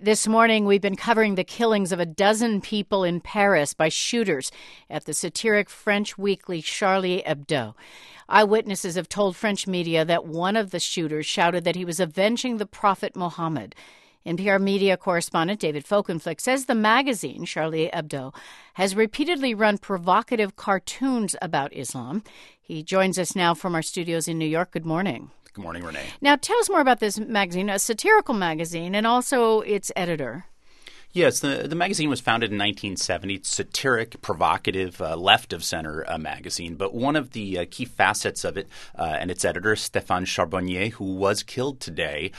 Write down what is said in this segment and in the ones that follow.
This morning, we've been covering the killings of a dozen people in Paris by shooters at the satiric French weekly Charlie Hebdo. Eyewitnesses have told French media that one of the shooters shouted that he was avenging the Prophet Muhammad. NPR media correspondent David Folkenflik says the magazine, Charlie Hebdo, has repeatedly run provocative cartoons about Islam. He joins us now from our studios in New York. Good morning. Good morning, Renee. Now, tell us more about this magazine, a satirical magazine, and also its editor. Yes, the magazine was founded in 1970. It's satiric, provocative, left-of-center magazine. But one of the key facets of it, and its editor, Stéphane Charbonnier, who was killed today,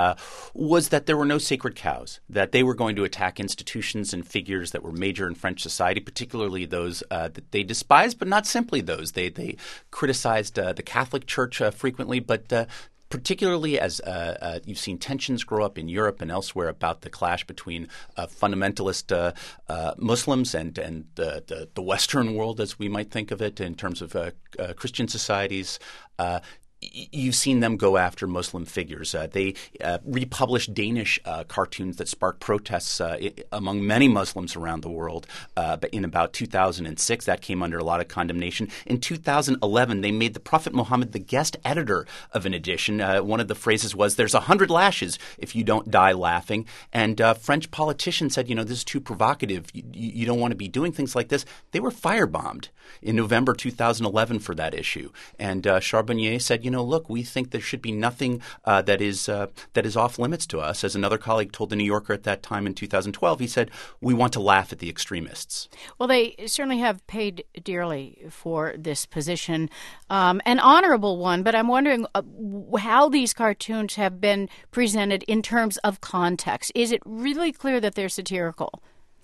was that there were no sacred cows, that they were going to attack institutions and figures that were major in French society, particularly those that they despised, but not simply those. They criticized the Catholic Church frequently, but particularly as you've seen tensions grow up in Europe and elsewhere about the clash between fundamentalist Muslims and the Western world, as we might think of it, in terms of Christian societies. You've seen them go after Muslim figures. They republished Danish cartoons that sparked protests among many Muslims around the world. But in about 2006, that came under a lot of condemnation. In 2011, they made the Prophet Muhammad the guest editor of an edition. One of the phrases was, "There's 100 lashes if you don't die laughing." And French politicians said, this is too provocative. You don't want to be doing things like this. They were firebombed in November 2011 for that issue. And Charbonnier said, look, we think there should be nothing that is off limits to us. As another colleague told The New Yorker at that time in 2012, he said, we want to laugh at the extremists. Well, they certainly have paid dearly for this position, an honorable one, but I'm wondering how these cartoons have been presented in terms of context. Is it really clear that they're satirical?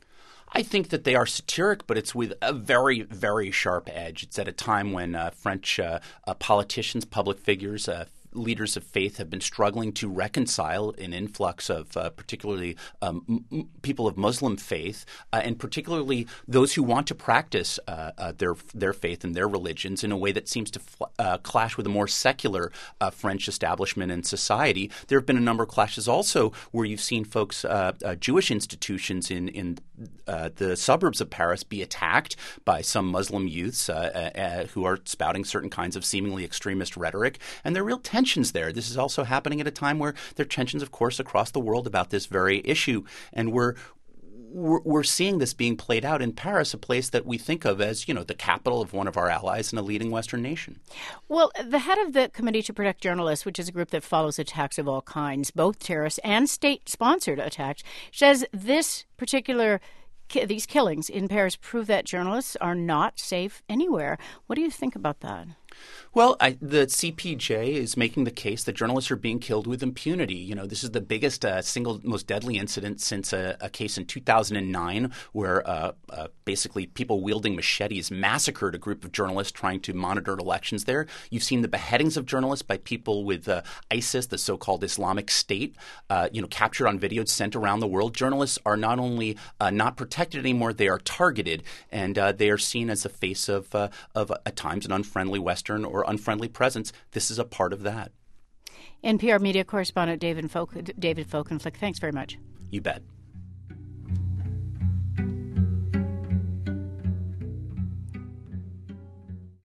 I think that they are satiric, but it's with a very, very sharp edge. It's at a time when French politicians, public figures, leaders of faith have been struggling to reconcile an influx of particularly people of Muslim faith, and particularly those who want to practice their faith and their religions in a way that seems to clash with a more secular French establishment and society. There have been a number of clashes also where you've seen folks, Jewish institutions in the suburbs of Paris be attacked by some Muslim youths who are spouting certain kinds of seemingly extremist rhetoric, and there are real tensions there. This is also happening at a time where there are tensions, of course, across the world about this very issue, and we're seeing this being played out in Paris, a place that we think of as, the capital of one of our allies and a leading Western nation. Well, the head of the Committee to Protect Journalists, which is a group that follows attacks of all kinds, both terrorist and state-sponsored attacks, says these killings in Paris prove that journalists are not safe anywhere. What do you think about that? Well, the CPJ is making the case that journalists are being killed with impunity. This is the biggest single most deadly incident since a case in 2009 where basically people wielding machetes massacred a group of journalists trying to monitor elections there. You've seen the beheadings of journalists by people with ISIS, the so-called Islamic State, captured on video, sent around the world. Journalists are not only not protected anymore, they are targeted, and they are seen as the face of at times an unfriendly Western or unfriendly presence. This is a part of that. NPR media correspondent David Folkenflik, thanks very much. You bet.